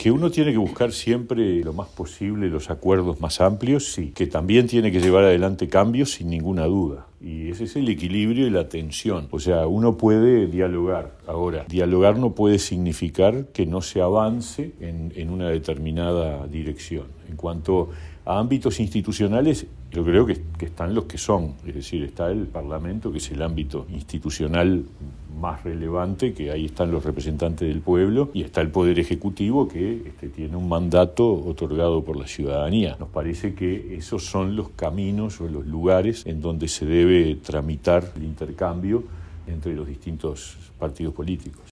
Que uno tiene que buscar siempre lo más posible los acuerdos más amplios, sí. Que también tiene que llevar adelante cambios sin ninguna duda. Y ese es el equilibrio y la tensión. O sea, uno puede dialogar. Ahora, dialogar no puede significar que no se avance en una determinada dirección. En cuanto a ámbitos institucionales, yo creo que están los que son. Es decir, está el Parlamento, que es el ámbito institucional más relevante, que ahí están los representantes del pueblo, y está el Poder Ejecutivo, que tiene un mandato otorgado por la ciudadanía. Nos parece que esos son los caminos o los lugares en donde se debe tramitar el intercambio entre los distintos partidos políticos.